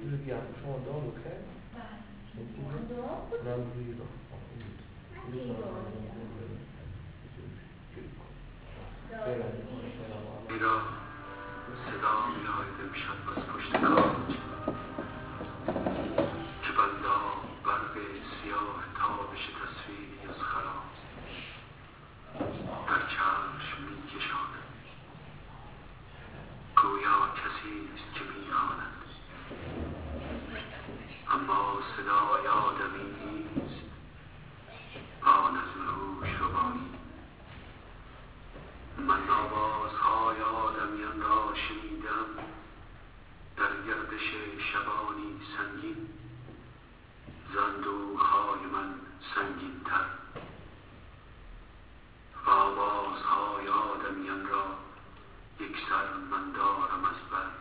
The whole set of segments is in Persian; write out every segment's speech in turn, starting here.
Giuliano, sono dono che? Non vedo. میرا صدا میآید امشب از پشت کاج که بندا برق سیاه تابش تصویری از خراب در چشم میکشاند گویا کسی است که میخواند اما صدای آدمی نیست آن از هوش ربایی من آوازهای آدمیان را شنیدم در گردش شبانی سنگین زندوقهای من سنگین تر و آوازهای آدمیان را یک سر من دارم از بر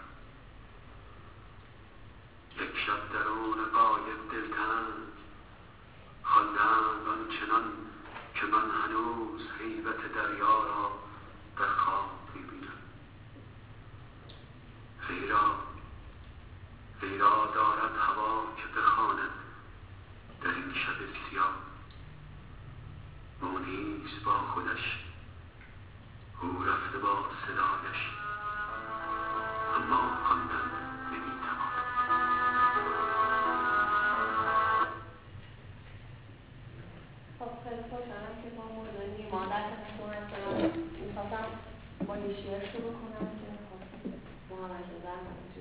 یک شب درون قایق دلتنگ خواندند آنچنان که من هنوز هیبت دریا را در خواب می‌بینم لیلا دارد هوا که بخواند در این شب سیاه او نیست با خودش او رفته با صدایش اما خواندن نمی‌تواند. خب خیلی خوشحالم که با موضوع نیما در خدمتتون هستم. می‌خواستم با یه شعر شروع کنم که خب محمد رضا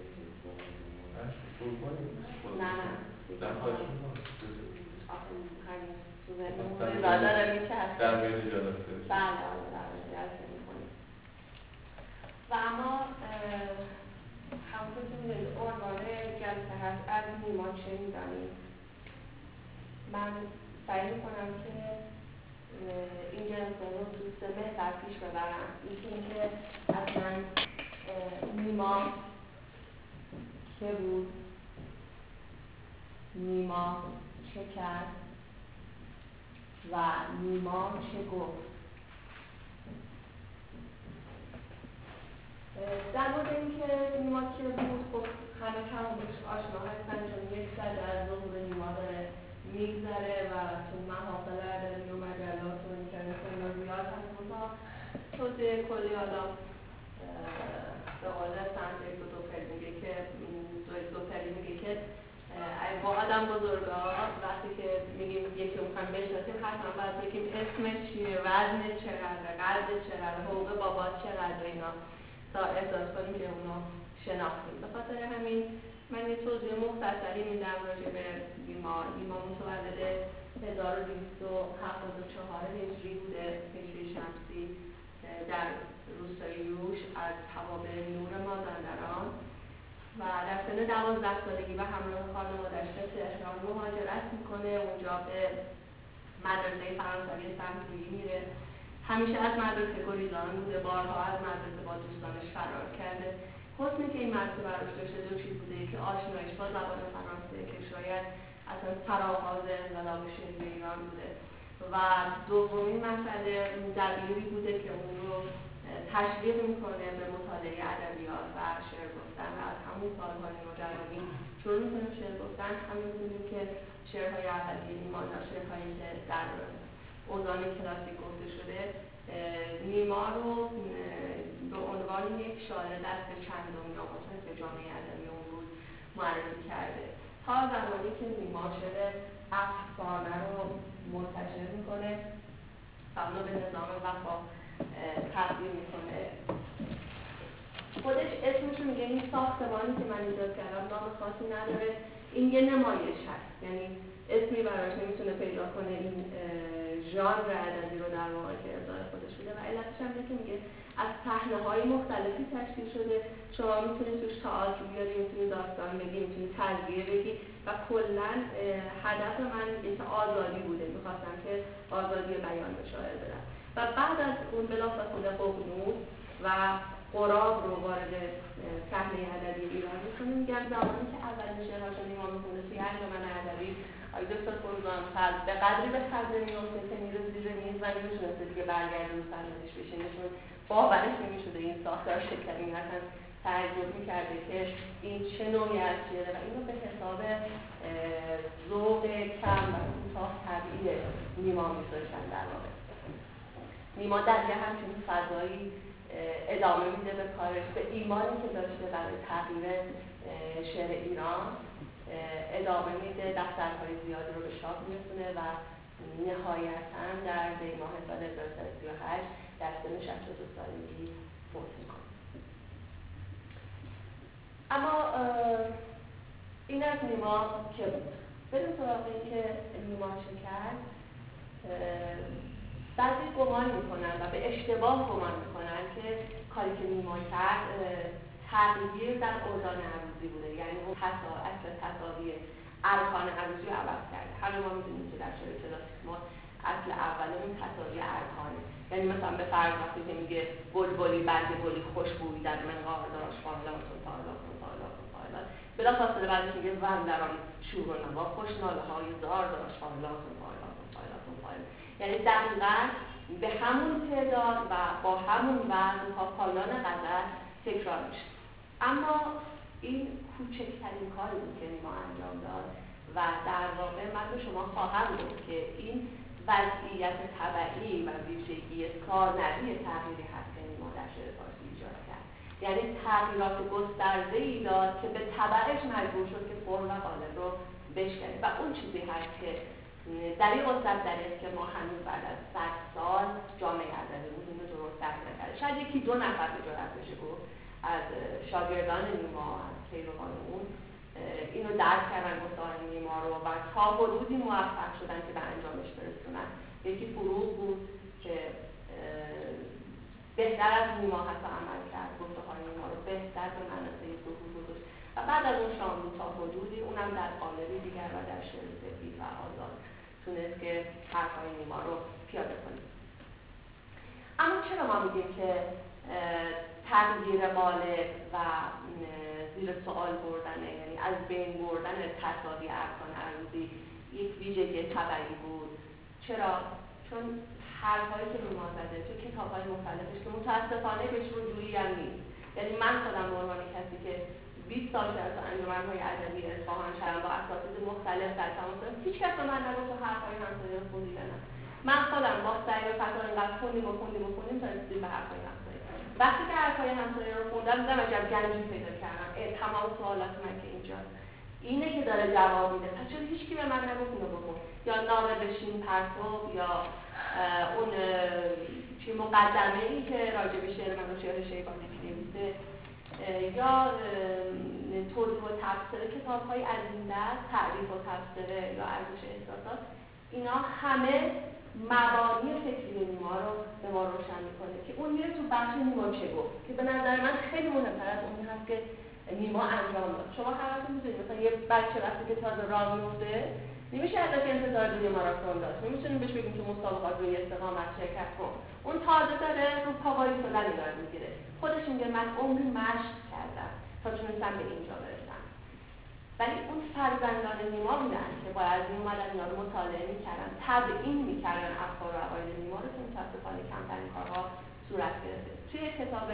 نه هنوز تو ذهنمون رضا داره میچرخه در میان جلسه بله در جلسه میکنیم و اما همونطور که میدونید عنوان جلسه هست از نیما چه میدانیم. من سعی میکنم که این جلسه رو تو 3 محور پیش ببرم. یکی اینکه اصلا نیما که بود، نیما چه کرد و نیما چه گفت. در مورد اینکه نیما که بود خب همه کم بهش آشنا هستن چون یک سده از ظهور نیما داره میگذره و تو محافل ادبی و مجلات و اینترنت و اینا زیاد هست منتها توضیح کلی حالا به قول سمت دو پلی میگه که با آدم بزرگا وقتی که میگیم یکی رو میخوایم بشناسیم حتما باید بگیم اسمش چیه، وزنش چقدره، قدش چقدره، حقوق بابات چقدره اینا تا احساس کنیم که اونو شناختیم. به خاطر همین من یه توضیح مختصری میدم راجع به نیما متولد 1274 هجری بوده، هجری شمسی، در روستای یوش از توابع نور مازندران و در سن 12 سالگی و همراه خانواده‌اش به تهران مهاجرت میکنه. اونجا به مدرسه فرانسوی سنت‌لویی میره. همیشه از مدرسه گریزان بوده، بارها از مدرسه با دوستانش فرار کرده. حسنی که این مدرسه براش داشته دو چیز بوده که آشناییش با زبان فرانسه که شاید اصلا سرآغاز انقلاب شعری ایران بوده و دومین مسئله دبیری بوده که اون رو تشویق میکنه به مطالعه ادبیات و شعر گفتن و از همون سالهای نوجوانی شروع میکنه شعر گفتن. همین میدونیم که شعرهای اولیه نیما شعرهایی که در اوزان کلاسیک گفته شده نیما رو به عنوان یک شاعر دست چندم یا مطرح جامعه ادبی اون روز معرفی کرده تا زمانی که نیما شعر افسانه رو منتشر میکنه و اونو به نظام وفا تبدیل میکنه. خودش اسمشو میگه این ساختمانی که من ایجاد کردم نام خاصی نداره، این یه نمایش هست، یعنی اسمی براش نمیتونه پیدا کنه این ژانر ادبی رو در واقع که ارائه خودش میده و علتش هم اینه که میگه از صحنه‌های مختلفی تشکیل شده. شما میتونید توش تئاتر بیاری، میتونید داستان بگی، میتونید تجزیه بگی و کلاً هدف من اینه که آزادی بوده، میخواستم که آزادی بیان به شاعر بدم و بعد از اون بلافاصله ققنوس و قراب رو وارد صحنه ادبی ایران میکنه. میگم زمانی که اولین شعرهاشو نیما میخونه توی انجمن ادبی آقای دکتر فروزان فضل به قدری به خنده میفته که میره زیر میز و نمیتونسته دیگه برگرده رو صندلیش بشینه چون باورش نمیشده این ساختار شکنی اصلا تعجب میکرده که این چه نوعی از شعره و اینو به حساب ذوق کم و کوتاه طبیعی نیما میذاشتن در واقع. نیما در یه همچین فضایی ادامه میده به کارش، به ایمانی که داشته برای تغییر شعر ایران ادامه میده، دفترهای زیادی رو به چاپ میرسونه و نهایتاً در دی‌ماه سال 1338 در سن 62 سالگی فوت میکنه. اما این از نیما که بود. بریم سراغ این که نیما چه کرد. بعضی گمان میکنن و به اشتباه گمان میکنن که کاری که نیما کرد تغییر در اوزان عروضی بوده، یعنی اون اصل تصاوی ارکان عروضی رو عوض کرده. همه ما میدونیم که در شعر کلاسیک ما اصل اول اون تصاوی ارکانه، یعنی مثلا به فرض وقتی که میگه بلبلی برگ گلی خوشبویی در منقار داشت فالاتون فالاتون فالاتون فالات، بلافاصله بعدش میگه ون در آن شور و نوا خوش ناله های زار داشت فالاتون فالاتون فالاتون فالات، یعنی دقیقاً به همون تعداد و با همون وزن تا پایان غزل تکرار میشه. اما این کوچکترین کاری بود که نیما انجام داد و در واقع من به شما خواهم گفت که این وضعیت طبعی و ویژگی کارنوی تغییری هست که نیما در شعر فارسی ایجاد کرد. یعنی تغییرات گسترده‌ای داد که به تبعش مجبور شد که فرم و قالب رو بشکنه و اون چیزی هست که دریغ و صددریغ که ما هنوز بعد از 100 سال جامعه ادبی بود اینو درست درک نکرده. شاید یکی دو نفر به جرئت بشه گفت از شاگردان نیما، از پیروان اون اینو درک کردن گفتار نیما رو و تا حدودی موفق شدن که به انجامش برسونن. یکی فروغ بود که بهتر از نیما حتی عمل کرد، گفته‌های نیما رو بهتر به منصه ظهور گذاشت و بعد از اون شاملو تا حدودی اونم در قالبی دیگر و در شعر سفید و آزاد تونست که حرفای نیما رو پیاده کنه. اما چرا ما میگیم که تغییر قالب و زیر سوال بردنه، یعنی از بین بردن تصاوی ارکان عروضی یک ویژگی طبعی بود؟ چرا؟ چون حرفایی که نیما زده تو کتاب‌های مختلفش که متأسفانه بهش رجوعی هم نیست. یعنی من خودم به عنوان کسی که 20 سال از انجمن‌های ادبی اصفهان شهر با اساتید مختلف در تماس دارم، هیچ کس به من نگفت تو حرفای همسایه رو خوندی یا نه. من خودم با سعی و فکر اینقدر خوندیم تا رسیدیم به حرفای همسایه. وقتی که حرفای همسایه رو خوندم دیدم عجب گنجی پیدا کردم. تمام سوالات من که اینجا اینه که داره جواب میده، پس چرا هیچکی به من نگفت اینو بخون؟ یا نامه بشین پرتو، یا اون چی مقدمه‌ای که راجع به شعر من و شعر شیبانی نوشته، یا توضیح و تفسیر کتاب‌های از این دست، تعریف و تفسیر یا ارزش احساسات، اینا همه مبانی فکری نیما رو به ما روشن میکنه که اون میره تو بخش نیما چه گفت که به نظر من خیلی مهمتر از اون هست که نیما انجام داد. شما خواهرتون میدونید مثلا یه بچه وقتی که تازه راه میفته نمیشه ازش انتظار داری ماراتون داشت، نمیتونیم بهش بگیم که مسابقات روی استقامت شرکت کن. اون تازه داره رو پاوایی فلان یاد میگیره، خودش میگه من عمری مشق کردم تا تونستم به اینجا برسم. ولی اون فرزندان نیما بودن که باید میومدن اینا رو مطالعه میکردن، تبیین میکردن افکار و عقاید نیما رو که متاسفانه کمترین کارها صورت گرفته. توی کتاب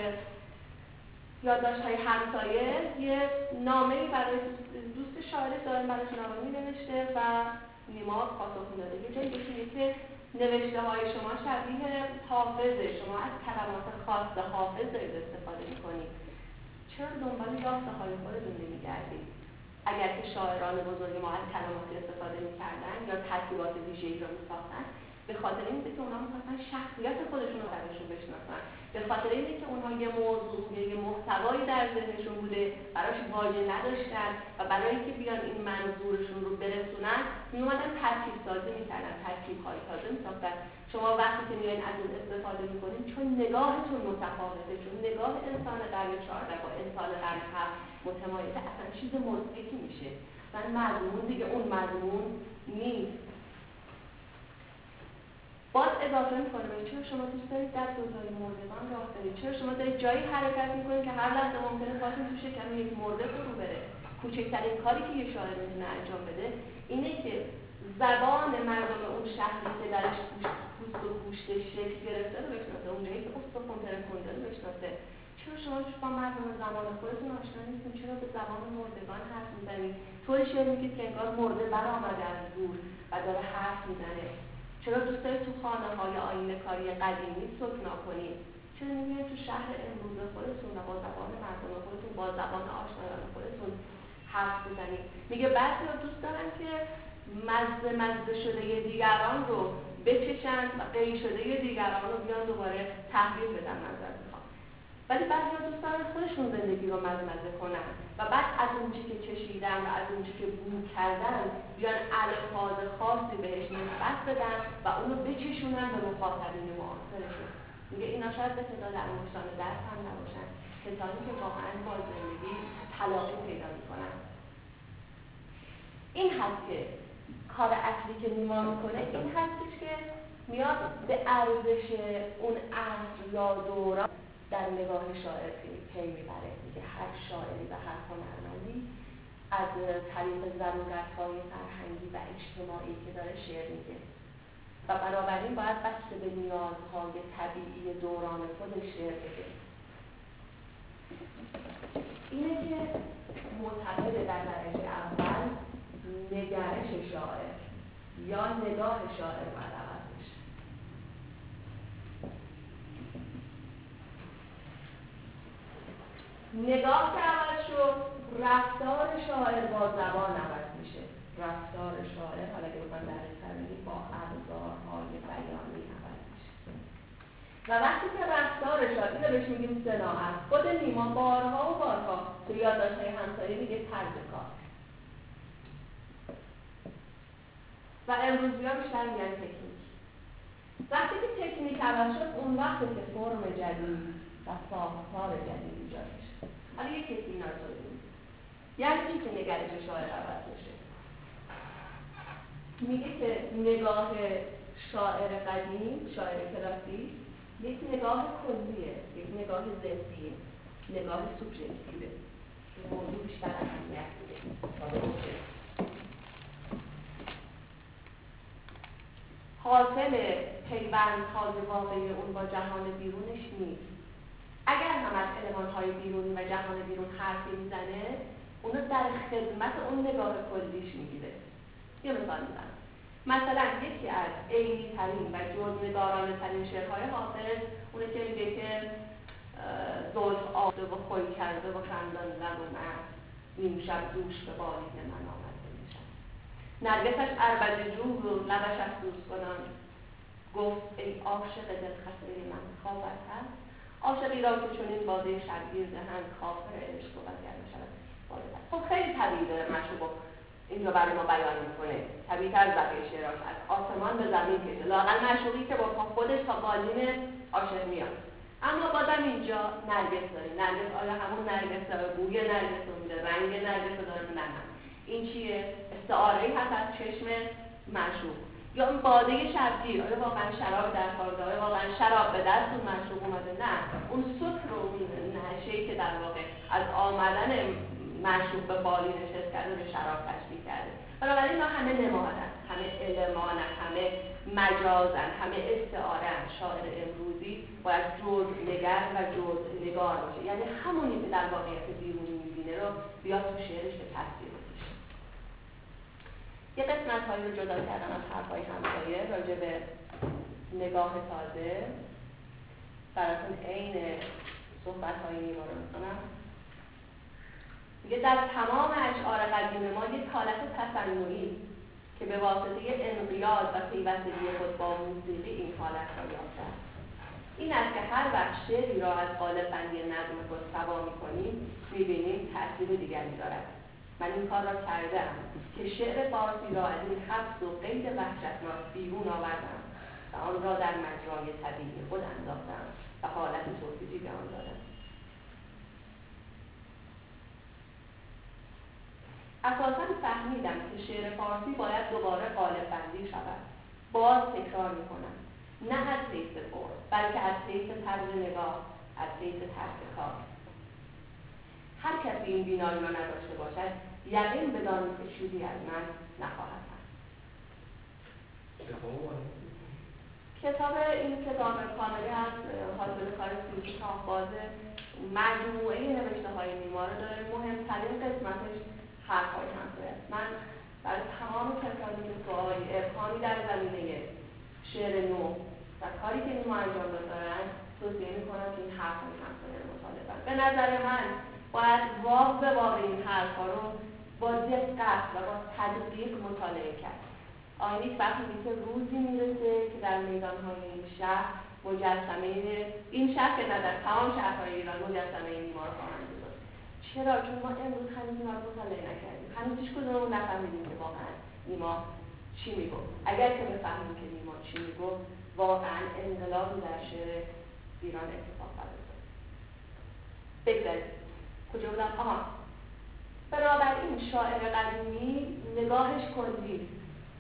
یادداشت‌های همسایه یه نامه‌ای برای دوست شاعر دائم براش نامه می‌نوشته و نیما پاسخ می‌داده. یه جایی میگه که نوشته‌های شما شبیه حافظه، شما از کلمات خاص حافظ دارید استفاده می‌کنید، چرا دنبال یافته‌های خودتون نمی‌گردید؟ اگر که شاعران بزرگ ما از کلماتی استفاده می‌کردن یا ترکیبات ویژه‌ای را می‌ساختن، به خاطر اینکه اونها می‌خواستن شخصیت خودشون رو درشون بشناسن، به خاطر اینکه اونها یه موضوع یه محتوایی در ذهنشون بوده براش واژه نداشتن و برای اینکه بیان این منظورشون رو برسونن میومدن ترکیب سازی می‌کردن، ترکیب‌های تازه می‌ساختن. شما وقتی که میایین از اون استفاده می‌کنید چون نگاهتون متفاوته، چون نگاه انسان قرن 14 با انسان قرن 7 متمایزه، اصلا چیز مضحکی میشه. من مضمون دیگه اون مضمون نیست. باز اضافه میکنه چرا شما دوست دارید در دوزای مردگان راه برید؟ چرا شما دارید جایی حرکت میکنید که هر لحظه ممکنه پاتون تو شکم یک مرده فرو بره؟ کوچکترین کاری که یه شاعر میتونه انجام بده اینه که زبان مردم اون شهری که درش پوست و گوشت شکل گرفته رو بشناسه، اونجایی که استخوان ترکونده رو بشناسه. چرا شما با مردم زمان خودتون آشنا نیستین؟ چرا به زبان مردگان حرف میزنید؟ طوری شعر میگید که انگار مرده برآمده از دور و داره حرف میزنه. چرا دوست دارید تو خانه‌های آیینه کاری قدیمی سکنا کنید؟ چرا نمیاید تو شهر امروز خودتون و با زبان مردم خودتون، با زبان آشنایان خودتون حرف بزنید؟ میگه بعضیا دوست دارن که مزه شده دیگران رو بچشن و قی شده دیگران رو بیان دوباره تحویل بدن. نظر میخوام، ولی بعضیا دوست دارن خودشون زندگی رو مزه کنن و بعد از اونچه که چشیدن و از اونچه که بو کردن بیان الفاظ خاصی بهش نسبت بدن و اونو بچشونن به مخاطبین معاصرشون. میگه اینا شاید به تعداد انگشتان دست هم نباشن، کسانی که واقعا با زندگی تلاقی پیدا میکنن. این هست که کار اصلی که نیما میکنه، این هستش که میاد به ارزش اون عصر یا دوران در نگاه شاعر پی میبره. میگه هر شاعری و هر هنرمندی از طریق ضرورت‌های فرهنگی و اجتماعی که داره شعر میگه و بنابراین باید بسته به نیازهای طبیعی دوران خودش شعر بگه. اینه که معتقد در درجه اول نگرش شاعر یا نگاه شاعر باید عوض بشه. نگاه که عوض شد، رفتار شاعر با زبان عوض میشه. رفتار شاعر، حالا که بخوام دقیق تر بگیم، با ابزارهای بیانی عوض میشه. و وقتی که رفتار شاعر، اینو بهش میگیم صناعت. خود نیما بارها و بارها تو یادداشت‌های همسایه میگه طرز کار. و امروزی‌ها بیشتر میگن تکنیک. وقتی که تکنیک عوض شد، اون وقتی که فرم جدید و ساختار جدید ایجاد میشه. حالا یک کسی اینا رو توضیح میده. یعنی چی که نگرش شاعر عوض بشه؟ میگه که نگاه شاعر قدیم، شاعر کلاسیک، یک نگاه کلیه، یک نگاه ذهنیه، نگاه سوبژکتیوه. موضوع بیشتر اهمیت میده. حاصل پیوندهای واقعی اون با جهان بیرونش نیست. اگر هم از المان‌های بیرونی و جهان بیرون حرفی میزنه، اونو در خدمت اون نگاه کلیش میگیره. یه مثال میزنم. مثلا یکی از عینی ترین و جزءنگارانه ترین شعرهای حافظ اونه که میگه که زلف آبده و خوی کرده و خندان لب و مست، نیم شب دوش به بالین من آمده میشم. نرگسش عربده جو و لبش افسوس کنان، گفت ای عاشق دلخسته من خوابت هست. عاشقی را که چنین باده شبگیر دهند، کافر عشق و گر نشود باده هست. خب خیلی طبیعی داره مشروب اینجا برای ما بیان میکنه. طبیعی تر از بقیه شعراش، از آسمان به زمین کشه. لااقل مشروبی که با خودش تا بالین عاشق میاد. اما بازم اینجا نرگس داریم. نرگس آیا همون نرگس داره؟ بوی نرگس رو میده؟ رنگ نرگس رو داره؟ نه. این چیه؟ استعاره‌ای هست از چشم مشروب. یا اون باده شبگیر، آیا واقعا شراب در کار داره؟ آیا واقعا شراب به دست اون مشروب اومده؟ نه. اون سکر و نشه‌ای که در واقع از آمدن مشروب به بالینش حس کرده به شراب تشبیه کرده. بنابراین اینا همه نمادن، همه المانن، همه مجازن، همه استعاره‌ان. شاعر امروزی باید جزءنگر و جزءنگار باشه، یعنی همونی که در واقعیت بیرونی می‌بینه رو بیاد تو شعرش به تصویر بکشه. یه قسمت‌هایی رو جدا کردم از حرف‌های همسایه راجع به نگاه تازه. براتون عین صحبت‌های نیما رو می‌کنم. میگه در تمام اشعار قدیم ما یک حالت تصنعی که به واسطه انقیاد و پیوستگی خود با موسیقی این حالت را یافته است. این است که هر وقت شعری را از قالب بندی نظم خود سوا می‌کنیم، می‌بینیم تأثیر دیگری دارد. من این کار را کردم که شعر فارسی را از این حبس و قید وحشتناک بیرون آوردم و آن را در مجرای طبیعی خود انداختم و حالت توصیفی به آن دادم. اساساً فهمیدم که شعر فارسی باید دوباره قالب بندی شود. باز تکرار میکنم، نه از حیث فرم، بلکه از حیث طرز نگاه، از حیث طرز کار. هر کسی این بینایی را نداشته باشد، یقین بدانید که چیزی از من نخواهد هست. کتاب این کتاب کاملی از حاصل کار 32 تا باز مجموعه نوشته های نیما رو داره. مهمترین قسمتش حرف‌های همسایه است. من برای تمام کسانی که سوال ابهامی در زمینه شعر نو و کاری که نیما انجام دارن توصیه میکنم که این حرف‌های همسایه رو مطالعه کنن. به نظر من باید واو به واو این حرف‌ها رو با دقت و با تدقیق مطالعه کرد. آینیک وقتی که روزی میرسه که در میدان‌های این شهر مجسمه این شهر که نه در تمام شهرهای ایران مجسمه نیما رو خواهند گذاشت. چرا؟ چون ما امروز هنوز اینا رو مطالعه نکردیم. هنوز هیچ کدوممون نفهمیدیم که واقعا نیما چی میگفت. اگر که بفهمیم که نیما چی میگفت، واقعا انقلابی در شعر ایران اتفاق خواهد افتاد. بگذارید. کجا بودم؟ بنابراین شاعر قدیمی نگاهش کلی است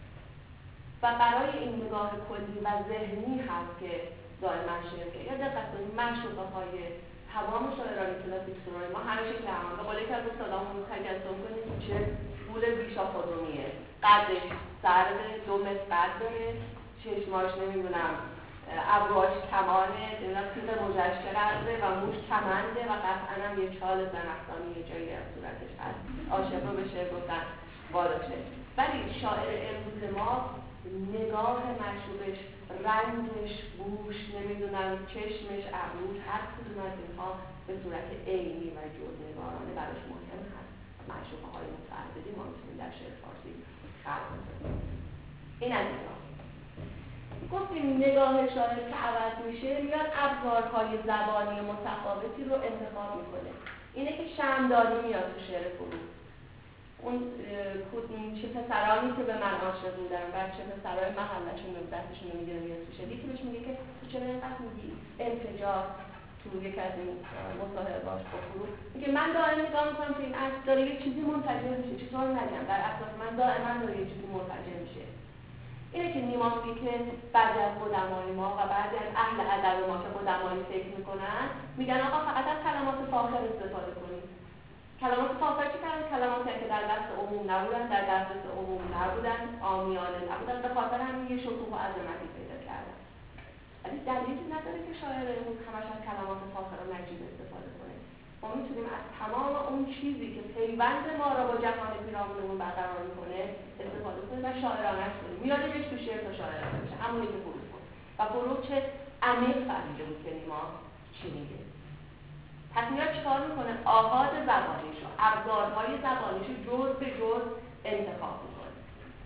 و برای این نگاه کلی و ذهنی هست که دائما شعر که یا دقت کنید معشوقه های تمام شاعران کلاسیک سرای ما همه شکل همان. به قول یکی از استادامون تجسم کنید چه گول بیشاپادومیه، قدش سرد 2 متر قد داره، چشماش نمیدونم ابروهاش کمانه، تیغ مجشع قدره و موش کمنده و قطعا هم یه چال زنخدانی یه جایی از صورتش هست. عاشق رو به شعر گفتن واداشه. ولی شاعر امروز ما نگاه معشوقش، رنگش، بوش، نمیدونم چشمش، ابروش، هر کدوم از اینها به صورت عینی و جزءنگارانه براش مهم هست. معشوقه های متعددی ما میتونیم در شعر فارسی خلق کنیم. این از اینها. گفتیم نگاه شاعر که عوض میشه میاد ابزارهای زبانی متفاوتی رو انتخاب میکنه. اینه که شمعدانی میاد تو شعر فروغ. اون چه پسرانی که به من عاشق بودن و چه پسرای محلشون رو دستشون رو میگیره میاد تو شعر. یکی بهش میگه که تو چرا اینقدر میگی انفجار تو یک از این مصاحبه‌هاش با فروغ میگه من دائما نگاه میکنم که این عکس داره یه چیزی منفجر میشه. چطور نگم؟ در اساس من دائما داره یه چیزی منفجر میشه. اینه که نیما میگه که بعضی از قدمای ما و بعضی از اهل ادب ما که قدمایی فکر میکنن میگن آقا فقط از کلمات فاخر استفاده کنید. کلمات فاخر چی کردن؟ کلماتی که در دست عموم نبودن، در دسترس عموم نبودن، عامیانه نبودن، به خاطر همین یه شکوه و عظمتی پیدا کردن. ولی دلیلی نداره که شاعر امروز همش از کلمات فاخر و نجیب استفاده کنه. ما میتونیم از تمام اون چیزی که پیوند ما را با جهان پیرامونمون برقرار میکنه استفاده کنیم و شاعرانه‌اش کنیم. میادش تو شعر تا شاعرانه بشه، همونی که فروغ بود. و فروغ چه عمیق فهمیده بود که نیما چی میگه. پس میاد چیکار میکنه؟ آغاز زبانیش رو، ابزارهای زبانیش رو جز به جز انتخاب میکنه.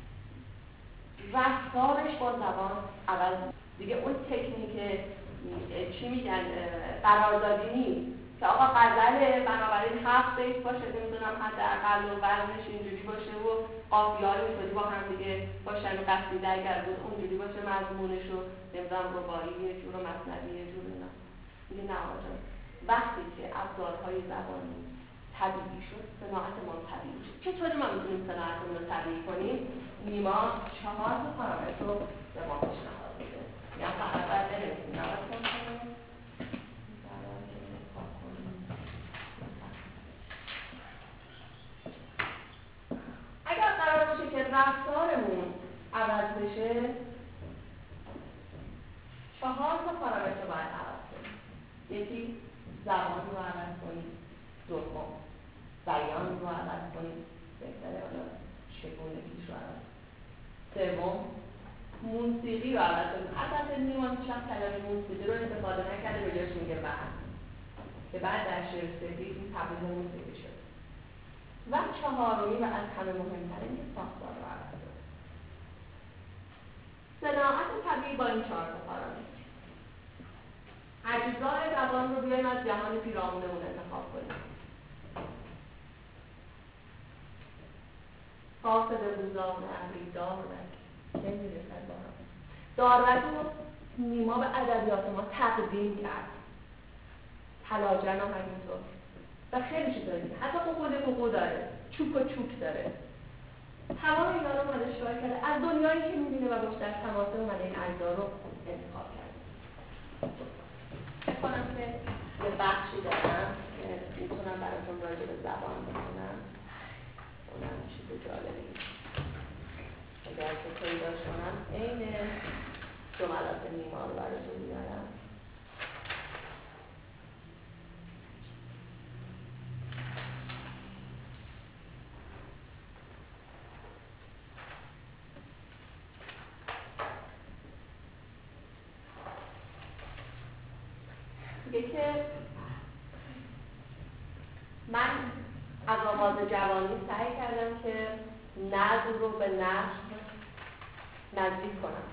رفتارش با زبان عوض دیگه اون تکنیک چی میگن قراردادی نیست که آقا غزله بنابراین 7 بیت باشه، نمیدونم حداقل و وزنش اینجوری باشه و قافیه‌های اینطوری با هم دیگه باشن و قصیده اگر بود اونجوری باشه، مضمونش رو نمیدونم رباعی یه جور و مثنوی یه جور اینا. دیگه نه آقا، وقتی که ابزارهای زبانی طبیعی شد، صناعت ما طبیعی شد. چطوری ما میتونیم صناعتمون رو طبیعی کنیم؟ نیما 4 تا پارامتر رو به ما پیشنهاد میده. یا فقط باید بنویسیم نباید کنیم. اگر قرار باشه که رفتارمون عوض بشه، 4 تا پارامتر رو باید عوض کنیم. یکی زبان رو عوض کنیم، دوم بیان رو عوض کنیم، بهتره حالا چگونگیش رو عوض کنیم، سوم موسیقی رو عوض کنیم. البته نیما شخص کلمه موسیقی رو استفاده نکرده، به جاش میگه وحن که بعد در شعر سفید این تبدیل به موسیقی شد. و 4می و از همه مهمترین که ساختار رو عوض کنیم. صناعت طبیعی با این 4 تا پارامتر. اجزای زبان رو بیایم از جهان پیرامونمون انتخاب کنیم. قاصد روزان ابری داربک که میرسد باران. داربک رو نیما به ادبیات ما تقدیم کرد. تلاجن هم همینطور. و خیلی چیز داره. حتی قوقو داره. چوک و چوک داره. تمام اینا رو اومده شکار کرده. از دنیایی که میبینه و باش در تماسه اومده این اجزا رو انتخاب کرده. فکر کنم که یه بخشی دارم که میتونم براتون راجع به زبان بکنم. اونم چیز جالبی. اگر که پیدا کنم این جملات نیما رو براتون میارم. میگه که من از آغاز جوانی سعی کردم که نظم رو به نثر نزدیک کنم.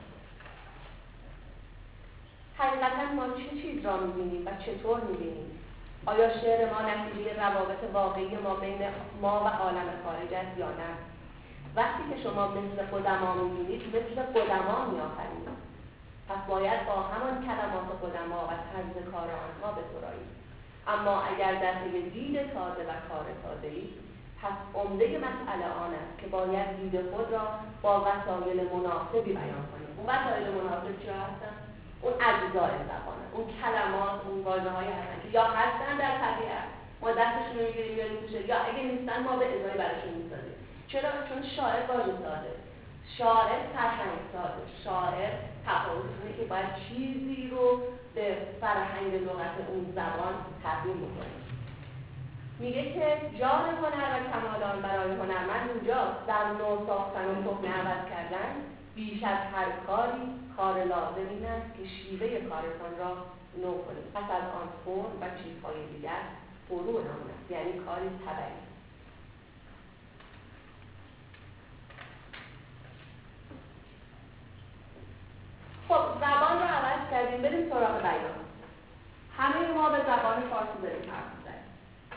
حقیقتا ما چه چیز را می‌بینیم و چطور می‌بینیم؟ آیا شعر ما نتیجه روابط واقعی ما بین ما و عالم خارج است یا نه؟ وقتی که شما مثل قدما می‌بینید، مثل قدما می‌آفرینید. پس باید با همان کلمات قدما و طرز کار آنها بسرایید. اما اگر در پی دید تازه و کار تازه‌ای، پس عمده مسئله آن است که باید دید خود را با وسایل مناسبی بیان کنیم. اون وسایل مناسب چیا هستن؟ اون اجزای زبانه، اون کلمات، اون واژه‌هایی هستن که یا هستن در طبیعت، ما دستشون رو می‌گیریم یا میشه، یا اگه نیستن ما به ازای براشون می‌سازیم. چرا؟ چون شاعر واژه ساده، شاعر فرهنگ ساده، شاعر تفاوتونه که باید چیزی رو به فرهنگ لغت اون زبان تبدیل بکنه. میگه که جان هنر و کمال آن برای هنرمند اونجاست، در نو ساختن و تخم عوض کردن بیش از هر کاری کار لازم این است که شیوه کارتان را نو کنید. پس از آن فن و چیزهای دیگر فرو نماند، یعنی کاری تبعی. خب زبان رو عوض کردیم، بریم سراغ بیان. همه ما به زبان فارسی داریم حرف می‌زنیم،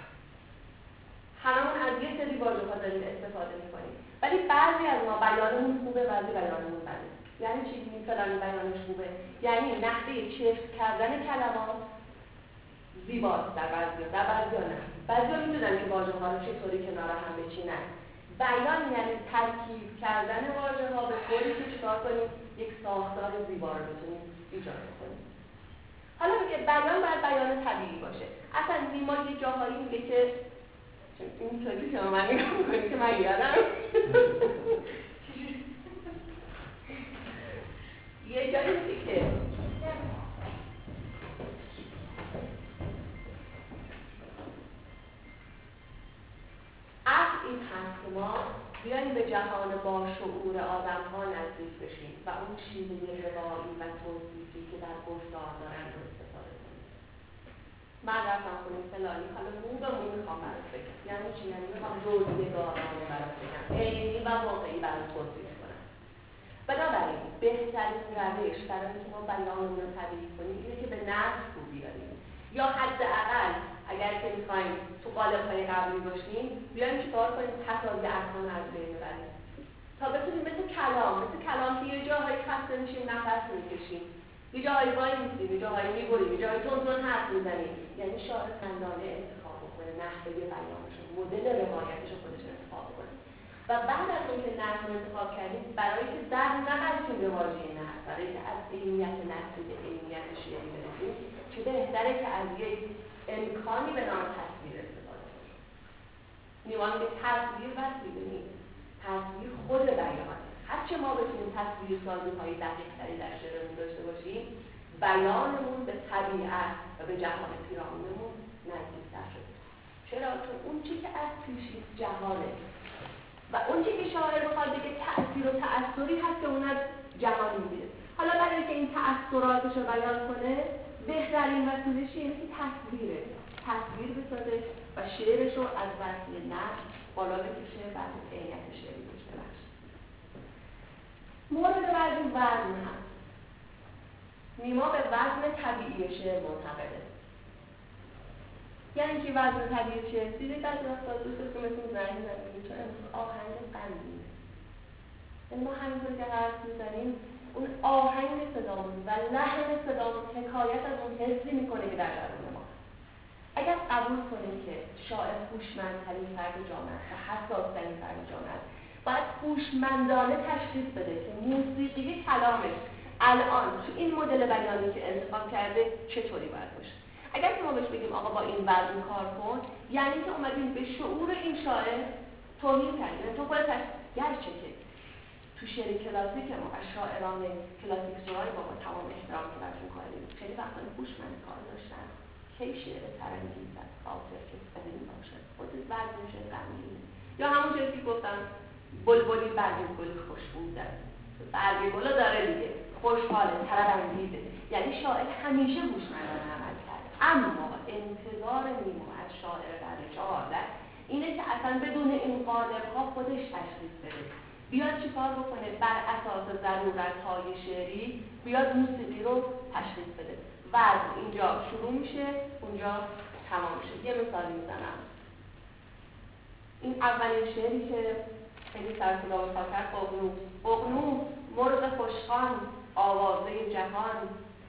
هممون از یه سری واژه‌ها داریم استفاده می‌کنیم، ولی بعضی از ما بیانمون خوبه، بعضی بیانمون بده. یعنی چی؟ فلانی بیانش خوبه، یعنی نحوه چفت کردن کلمات زیباست در بعضیا نه. بعضیا می‌دونن که واژه‌ها رو چطوری کنار هم بچینن. بیان یعنی ترکیب کردن واژه‌ها به طوری که چیکار کنیم یک ساختار زیبا رو بتونیم ایجاد کنیم. حالا میگه بیان باید بیان طبیعی باشه. اصلا نیما یه جاهایی میگه که اینطوری که من نگاه می‌کنی که من یادم یه جایی میگه که اصل این هست که ما بیاییم به جهان با شعور آدم‌ها نزدیک بشیم و اون شیوه روایی و توصیفی که در گفتار دارن رو استفاده کنیم. من رفتم خونه فلانی، حالا مو به مو میخوام برات بگم. یعنی چی؟ یعنی میخوام روزگارانه برات بگم، عینی و واقعی برات توصیف کنم. بنابراین بهترین روش برای اینکه ما بیانمون رو طبیعی کنیم اینه که به نثر رو بیاریم، یا حداقل اگر که میخوایم تو قالب‌های قبلی باشیم بیایم چیکار کنیم؟ تضاد ارکان از بین ببریم تا بتونیم مثل کلام که یه جاهایی خسته میشیم نفس میکشیم، یه جاهایی وای میسیم، یه جاهایی میبریم، یه جاهایی تون حرف میزنیم. یعنی شاعر خندانه انتخاب بکنه، نحوه بیانش رو، مدل روایتش رو خودش انتخاب کنه و بعد از اینکه نحو رو انتخاب کردیم، برای که در نقدیم به واژه نحو، برای که از عینیت نحوی به عینیت شعری برسیم، چه بهتره که از یک امکانی به نام تصویر استفاده کنیم. نیمان به تصویر وسیله نیست، تصویر خود بیانه. هرچه ما بتونیم تصویر سازی‌های دقیق‌تری در شعرمون داشته باشیم، بیانمون به طبیعت و به جهان پیرامونمون نزدیک‌تر شده. چرا؟ چون اون چی که از پیشی جهانه و اون چی که شاعر بخواد بگه تأثیر و تأثری هست که اون از جهان می‌بینه. حالا برای اینکه این تأثیراتش رو بیان کنه، بهترین وسیله‌اش اینه که تصویر بسازه و شعرش رو از وسیل نثر بالا بکشه، بعد عینیت شعری داشته باشه. مورد بعدی وزن هست. نیما به وزن طبیعی شعر معتقده. یعنی که وزن طبیعی شعر دیدید بعضی وقتا دوست داشتیم مثل زنگ می‌زنیم چون آهنگ غمگینه. یعنی ما همینطور که حرف می‌زنیم اون آهنگ صدامون و لحن صدامون حکایت از اون حسی می‌کنه که در درون ما. اگر قبول کنیم که شاعر هوشمندترین فرد جامعه است و حساس‌ترین فرد جامعه است، باید هوشمندانه تشخیص بده که موسیقی کلامش الان تو این مدل بیانی که انتخاب کرده چطوری باید باشه. اگر که ما بهش بگیم آقا با این وزن کار کن، یعنی که اومدیم به شعور این شاعر توهین کردیم. تو خودت گرچه که تو شعر کلاسیک ما و شاعران کلاسیک سرای ما با تمام احترام که برشون قائلیم خیلی وقتا هوشمند کار داشتن، کی شعر سرانگیز از خاطر که بدین باشد خود وزن شعر غمگینه. یا همون چیزی که گفتم بلبلی برگ گل خوشبو داره، برگ گلو داره دیگه، خوشحاله، طرب انگیزه. یعنی شاعر همیشه هوشمندانه عمل کرده، اما انتظار نیما از شاعر قرن 14 اینه که اصلا بدون این قالب‌ها خودش تشخیص بده، بیاد چیکار بکنه؟ بر اساس ضرورت‌های شعری بیاد موسیقی رو تشخیص بده. وزن اینجا شروع میشه، اونجا تمام میشه. یه مثال میزنم. این اولین شعری که خیلی سرسلا و فاکر ققنوس. ققنوس مرغ خوشخوان، آوازه جهان،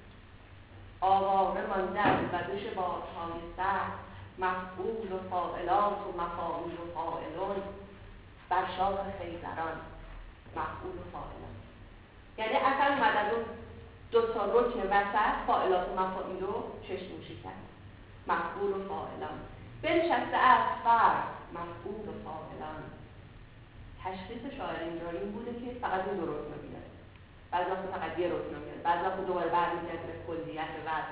آواره ماندن و دوش بادهای سر، مفعول و فاعلات و مفاعول و فاعلون، بر شاخ خیزران، مفعول و فاعلان. یعنی اصلا اومد از اون دو تا رکن وسط فاعلات و مفاعول رو چشموشی کرد. مفعول و فاعلان. بنشسته از فرد، مفعول و فاعلان. تشخیص شاعر اینجا این بوده که فقط این دو رکن رو بیاره. بعضی وقتا فقط یه رکن رو بیاره. بعضی وقتا دوباره برمیگرده به کلیت وزن.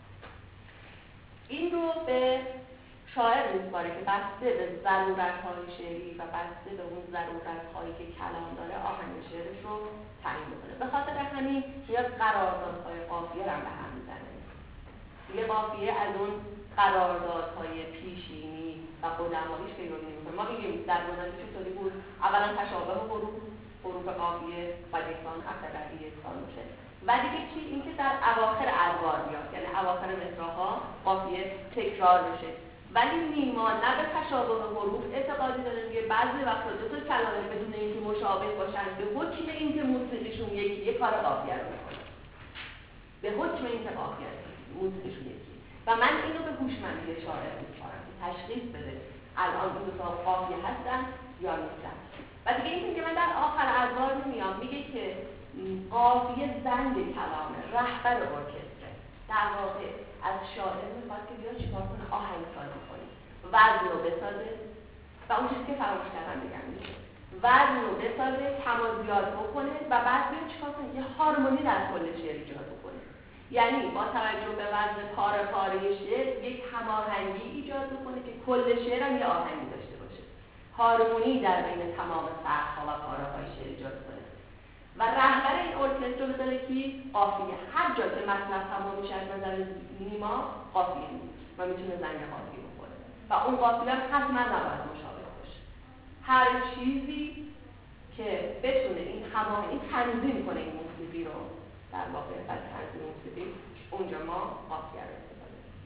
این رو به شاعر میسپاره که بسته به ضرورت‌های شعری و بسته به اون ضرورت‌هایی که کلام داره آهنگ شعرش رو تعیین می‌کنه. به خاطر همین میاد قراردادهای قافیه رو به هم میزنه. دیگه قافیه از اون قراردادهای پیشینی و قدماییش پیروی نمی‌کنه. ما میگیم در گذشته چطوری بود؟ اولا تشابه حروف قافیه و یکسان اخری یکسان باشه. و دیگه چی؟ اینکه در اواخر ادوار بیاد، یعنی اواخر مصرع‌ها قافیه تکرار بشه. ولی نیما نه به تشابه حروف اعتقادی داره، میگه بعضی وقتا دو تا کلمه بدون اینکه مشابه باشن به حکم اینکه موسیقیشون یکیه کار قافیه رو میکنه. به حکم اینکه قافیه موسیقیشون یکیه. و من اینو به هوشمندی شاعر میسپارم که تشخیص بده الان این دو تا قافیه هستن یا نیستن. و دیگه اینکه که من در آخر ادوار میام میگه که قافیه زنگ کلامه، رهبر ارکستر. در واقع از شاعر میخواد که بیاد چیکار کنه؟ آهنگسازی کنه، وزن رو بسازه و اون چیزی که فراموش کردن بگم میشه، وزن رو بسازه، تمازیات بکنه و بعد بیاد چیکار کنه؟ یه هارمونی در کل شعر ایجاد بکنه. یعنی با توجه به وزن پاره شعر یک هماهنگی ایجاد بکنه که کل شعر هم یه آهنگی داشته باشه، هارمونی در بین تمام سطرها و پاره‌های شعر ایجاد کنه. و رهبر این ارکستر رو بذاره کی؟ قافیه. هر جا که مطلب تمام میشه از نظر نیما قافیه نیست و میتونه زنگ قافیه بخوره و اون قافیه حتما نباید مشابه باشه. هر چیزی که بتونه این هماهنگی تنظیم کنه این موسیقی رو، در واقع از تنظیم موسیقی اونجا ما قافیه رو استفاده کنیم.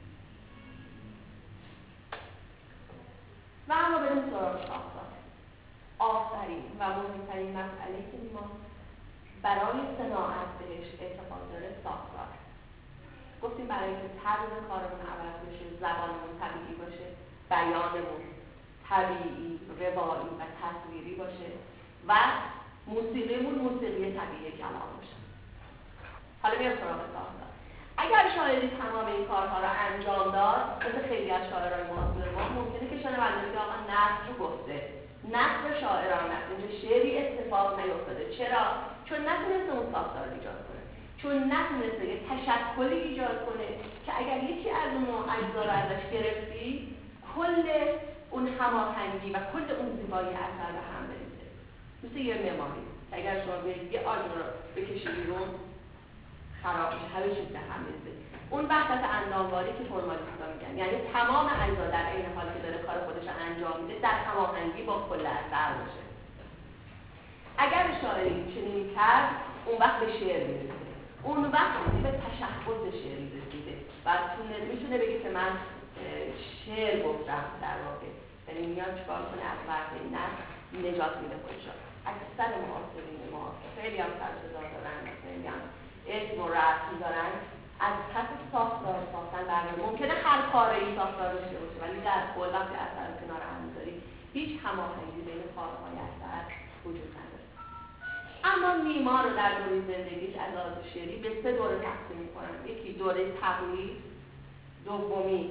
و اما بریم سراغ ساختار. آخرین و مهمترین مسئله که نیما برای صناعت بهش اعتقاد داره ساختار. گفتیم برای اینکه طرز کارمون عوض بشه، زبانمون طبیعی باشه، بیانمون طبیعی، روایی و تصویری باشه و موسیقیمون موسیقی طبیعی کلام باشه. حالا میام سراغ ساختار. اگر شاعری تمام این کارها رو انجام داد، مثل خیلی از شاعران معاصر ما ممکنه که شنونده بگه آقا نثر رو گفته، نثر شاعرانه است، اینجا شعری اتفاق نیفتاده. چرا؟ چون نتونسته اون ساختار رو ایجاد کنه، چون نتونسته یه تشکلی ایجاد کنه که اگر یکی از اون اجزا رو ازش گرفتی کل اون هماهنگی و کل اون زیبایی اثر به هم بریزه. مثل یه معماری که اگر شما برید یه آجر رو بکشی بیرون خراب میشه، همه چیز به هم بریزه. اون وحدت اندامواری که فرمالیستا میگن، یعنی تمام اجزا در عین حال که داره کار خودش رو انجام میده در هماهنگی با کل اثر باشه. اگر شاعری چنین کرد اون وقت به شعر میرسه، اون وقت به تشخص شعری رسیده و میتونه بگه که من شعر گفتم. در واقع یعنی میاد چکار کنه؟ از وقت نثر نجات میده خودش. اکثر معاصرین ما خیلی هم سرصدا دارن، خیلی هم اسم و رسم دارن از پس ساختار ساختن برنامه. ممکنه هر کاری ساختار داشته باشه ولی در کل وقتی اثر رو کنار هم میذاری هیچ هماهنگی بین کارهای اثر وجود نداره. اما نیما رو در دوره زندگیش از لحاظ شعری به 3 دوره تقسیم می‌کنن. یکی دوره تقلید، دومی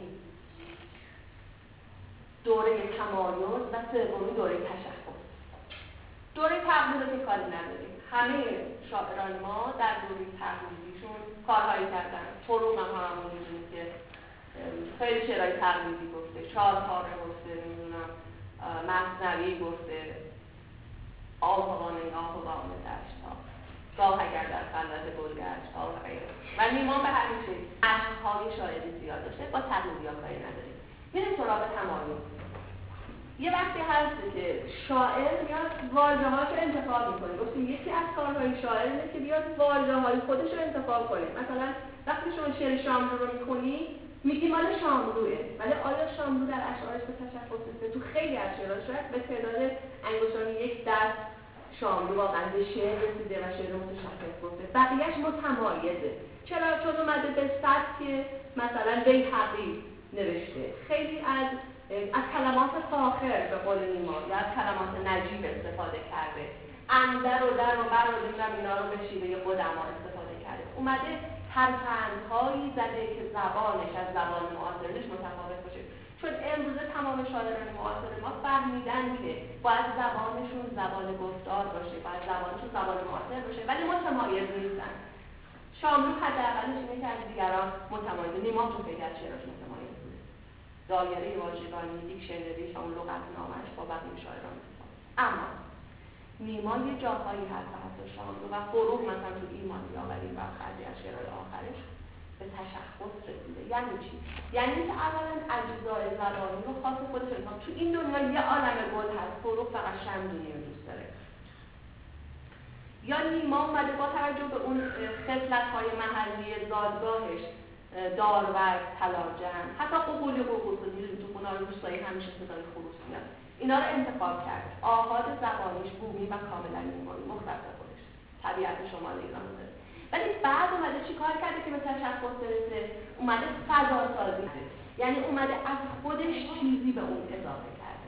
دوره تمایز و سومی دوره تشخص. دوره تقلید رو که کاری نداریم. همه شاعران ما در دوره تقلیدیشون کارهایی کردن. فروغ هم همون می‌دونید که خیلی شعرهای تقلیدی گفته، چهارپاره گفته، نمیدونم مثنوی گفته، آهوان دشت‌ها گاه اگر در خلوت گلگشت گاه غیره. و نیما به همین شکل عشق‌های شاعری زیاد داشته. با تقلیدی‌ها کاری نداریم. میریم سراغ تمایز. یه وقتی هست که شاعر میاد واژه‌ها رو انتخاب می‌کنه. گفتیم یکی از کارهای شاعر اینه که بیاد واژه‌های خودش رو انتخاب کنه. مثلا وقتی شما شعر شاملو رو می‌خونی میگی مال شاملوئه، ولی آیا شاملو در اشعارش به تشخص رسیده؟ تو خیلی از شعرها شاید به تعداد انگشتان یک دست شاملو واقعا به شعر رسیده و شعر متشخص گفته. بقیه‌اش متمایزه. چرا؟ چون اومده به سبک مثلا بیهقی نوشته. خیلی از کلمات فاخر به قول نیما یا از کلمات نجیب استفاده کرده. اندر و در و بر و نمیدونم اینا رو به شیوه قدما استفاده کرده. اومده ترفندهایی زده که زبانش از زبان معاصرش متفاوت باشه. چون امروزه تمام شاعران معاصر ما فهمیدن که باید زبانشون زبان گفتار باشه، باید زبانشون زبان معاصر باشه، ولی متمایز نیستن. شاملو حداقلش اینه که از دیگران متمایز. نیما تو خیلی از شعراش متمایز بوده. دایره واژگانی، دیکشنریش، اون لغتنامه‌اش با بقیه شاعران متفاوت. اما نیما یه جاهایی هست حتی شاملو و فروغ مثلا تو ایمان یاوری و بعضی از شعرهای آخرش به تشخص رسیده. یعنی چی؟ یعنی که اولا اجزای زبانی رو خاص خودش انتخاب. تو این دنیا یه عالم گل هست، فروغ فقط شمدونی رو دوست داره. یا نیما اومده با توجه به اون خصلت‌های محلی زادگاهش، دارورد، تلاجم، حتی قوقولی تو خونه رو دوستایی همیشه صدای خروس میاد. اینا رو انتخاب کرده. آحاد زبانیش بومی و کاملا نیمایی مختص خودش. طبیعت شمال ایران داره. ولی بعد اومده چی کار کرده که به تشخص برسه؟ اومده فضا سازی کرده. یعنی اومده از خودش چیزی به اون اضافه کرده.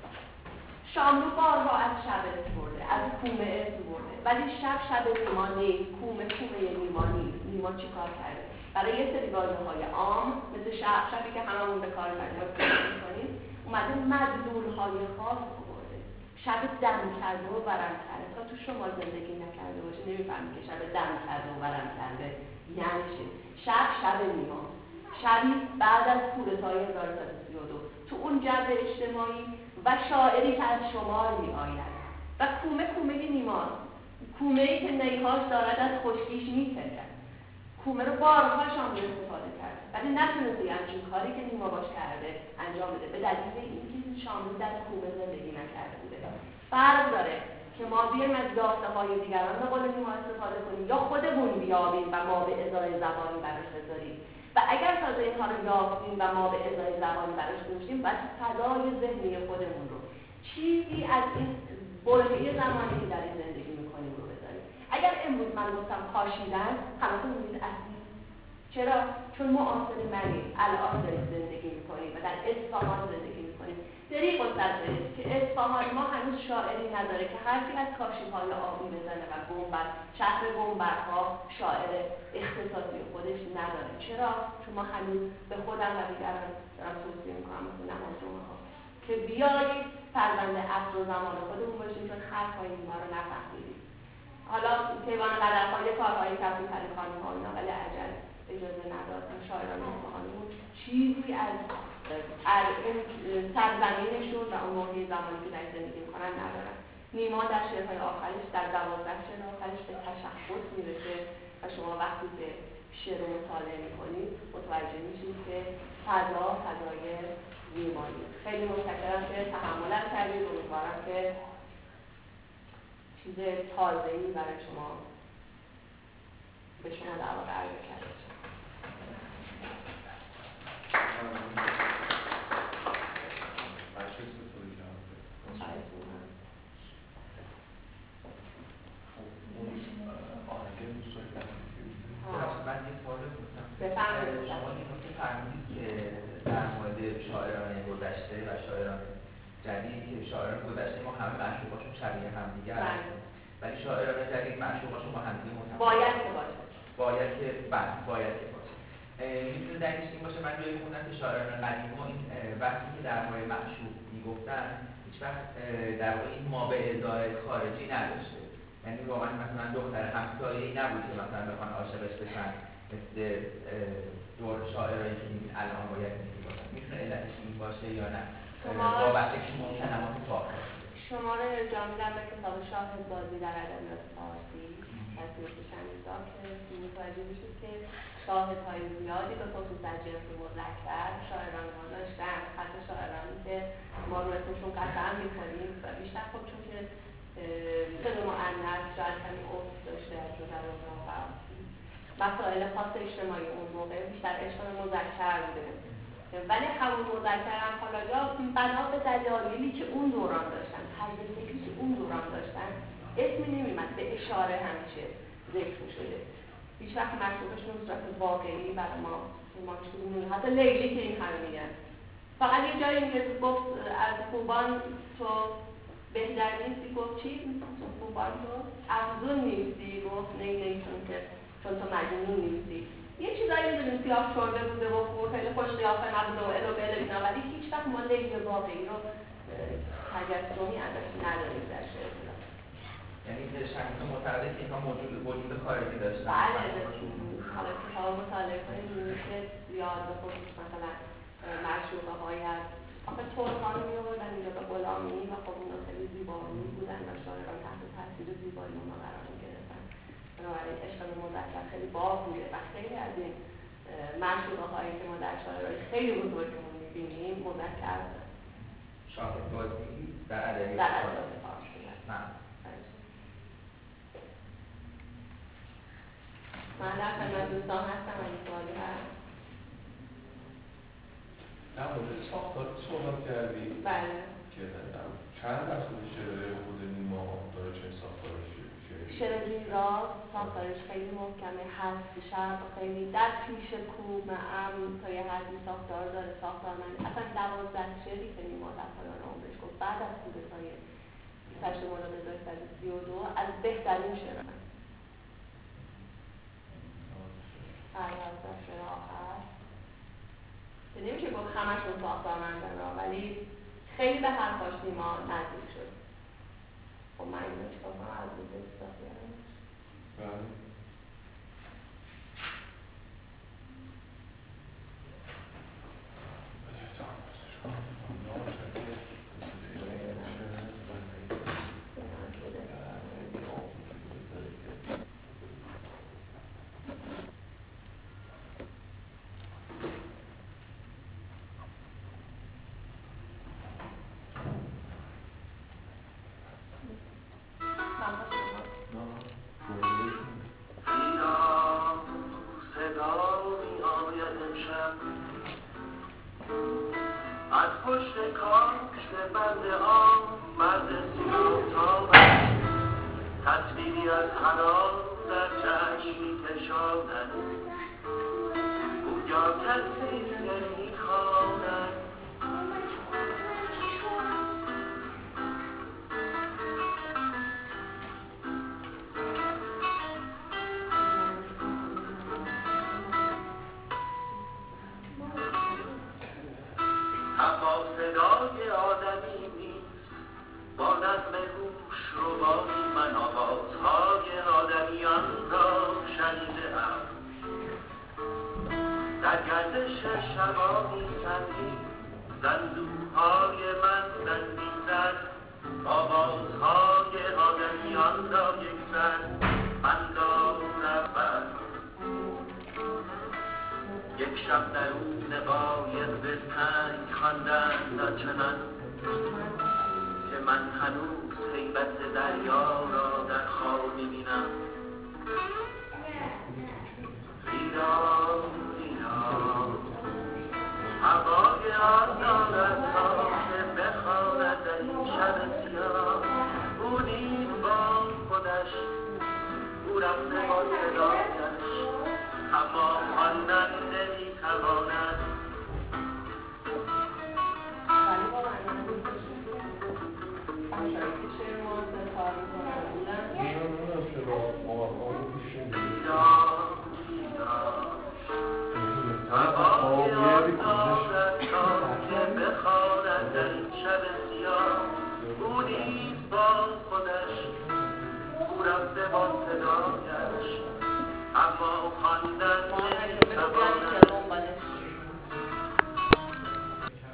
شاملو بارها از شب اسم برده، از کومه اسم برده. ولی شب نیما نیست، کومه نیما نیست. نیما چی کار کرده؟ برای یه سری واژه‌های عام مثل شبی که هممون به کار می‌کنیم اومده مدلول‌های خاص آورده. شب دم کرده و ورم کرده. تا تو شما زندگی نکرده باشه نمی‌فهمی که شب دم کرده و ورم کرده یعنی چی. شب نیما، شبی بعد از کودتای 1332 تو اون جو اجتماعی و شاعری که از شمال می‌آید و کومه نیما، کومه‌ای که نیهاش دارد از خشکیش می‌ترکد. کومه رو بارها شاملو استفاده کرده ولی نتونسته همچین کاری که نیما باش کرده انجام بده به دلیل اینکه شاملو در کومه زندگی نکرده بوده. فرق داره که ما بیایم از یافته‌های دیگران به قول نیما استفاده کنیم یا خودمون بیابیم و ما به ازای زبانی براش بذاریم و اگر تازه اینها رو یافتیم و ما به ازای زبانی براش گذاشتیم بس فضای ذهنی خودمون رو چیزی از این برهه زمانی که در این زندگی می‌کنیم رو بذاریم. اگر امروز من گفتم کاشیدن همتون میگید اصلی. چرا؟ چون معاصر منی الان داریم زندگی میکنیم و در اصفهان زندگی میکنیم. دریغ الصدره که اصفهان ما هنوز شاعری نداره که حرفی از کاشی‌های آبی بزنه و گنبد، شهر گنبدها شاعر اختصاصی خودش نداره. چرا؟ چون ما هنوز به خودم و دیگران دارم توصیه میکنم مثل نماز جمعه که بیایید فرزند عصر و زمان خودمون باشیم چون حرفهای ما رو نفهمیدیم. حالا کیوان قدرهای کارهای کفی پریخانی ها اینا ولی عجل اجازه نداد شاعران اصفهانیمون چیزی از سرزمینشون و اون موقع زمانی که در زندگی میکنن ندارن. نیما در شعرهای آخرش در 12 شعر آخرش به تشخص میرسه و شما وقتی که شعر رو مطالعه میکنید متوجه میشید که فضای نیمایی. خیلی متشکرم که تحملم کردید. امیدوارم که چیز تازه‌ای برای شما به شما در واقع عرضه کرده شد. من یه سوال بپرسم. شما که فرمودید که در مورد شاعران گذشته و شاعران جدید که شاعران گذشته ما همه معشوقاشون شبیه هم دیگه هستن ولی شاعران جدید معشوقاشون با هم دیگه متفاوته. باید که باشه. میتونه دلیلش این باشه من جایی خوندم که شاعران قدیم ما این وقتی که در مورد معشوق میگفتن هیچ وقت در واقع این ما به ازای خارجی نداشته. یعنی واقعا مثلا دختر همسایه‌ای نبود که مثلا بخوان عاشقش بشن مثل دور شاعرایی که الان باید میگفتن. میتونه علتش این باشه یا نه؟ وابسته که کلمات فاخر. شما رو ارجاع میدم به کتاب شاهد بازی در ادبیات فارسی کسی مثل شمیسا که متوجه میشید که شاهدهای زیادی به خصوص از جنس مذکر شاعران ما داشتن، حتی شاعرانی که ما رو اسمشون قسم میکنیم و بیشتر خب چون که صدق مؤنث شاید کمی افت داشته از نظر واقع مسائل خاص اجتماعی اون موقع بیشتر عشق مذکر بوده، ولی همون مذکر هم حالا یا بنا به دلایلی که اون دوران داشتن، طرز فکری که اون دوران داشتن اسمی نمیمد، به اشاره همیشه ذکر میشده، هیچ وقت مشروطشون به صورت واقعی برای ما نمیدونیم. حتی لیلی که این همه میگن فقط یه جایی میگه گفت از خوبان تو بهتر نیستی، گفت چی؟ خوبان تو افزون نیستی، گفت نه چون تو مجنون نیستی. یه چیزایی میدونیم سیاه شورده بوده و خیلی خوش قیافه نبوده و الو بله اینا، ولی هیچ وقت ما لیلی واقعی رو تجسمی ازش نداریم در شعر. یعنی شمیسا معتقده که اینها وجود خارجی داشتن. بله، حالا کتاب مطالعه کنید می‌بینید که زیاد به خصوص مثلا معشوقه های از آخه ترکان می‌آوردن اینجا به غلامی و خب اونا خیلی زیبایی بودن و شاعران تحت تاثیر زیبایی اونا قرار می‌گرفتن. بنابراین عشق مذکر خیلی باز بوده و خیلی از این معشوقه هایی که ما در شاعرهای خیلی بزرگمون می‌بینیم مذکر بودن. شاهدبازی در ادبیات فارسی. من در خدمت دوستان هستم اگه سوالی هست. در مورد ساختار صحبت کردی؟ بله. که چند درصد شعر خود نیما داره چه ساختارش؟ شعر راست ساختارش خیلی محکمه، هست شرط خیلی در پیش کوب امن تا یه حدی ساختار داره، ساختار من اصلا 12 شعری که نیما در پایان عمرش گفت بعد از کودتای 8 مرداد 1332 از بهترین شعر من از شعر آخر که نمیشه گفت همشون ساختارمندن ولی خیلی به حرفاش نیما نزدیک شد. خب من اینو چیکار کنم از روز استاخیارم بله از پشت کاشت بند آن مرد سیاه‌تابش تصویری از حلال در چشم می‌کشاند گویا کسی نمی‌خواند اما صدای آدمی نیست با نظم هوش‌ربایی من آوازهای آدمیان را شنیده‌ام در گردش شبانی سنگین زندوهای من زنگیزد آوازهای آدمیان را یکسر اندازد یک شب درون قایق به تنگ خواندند چنان که من هنوز هیبت دریا را در خواب می‌بینم ریرا ریرا هوای آن دارد تا که بخواند در این شب سیاه او نیز با خودش او رفته با صدایش اما خواندن نمی‌تواند ولی با من بچه‌هایی که شعر معاصر کار می‌کنن هوای آن دارد تا که بخواند در این شب سیاه او نیز با خودش او رفته با صدایش اما خواندن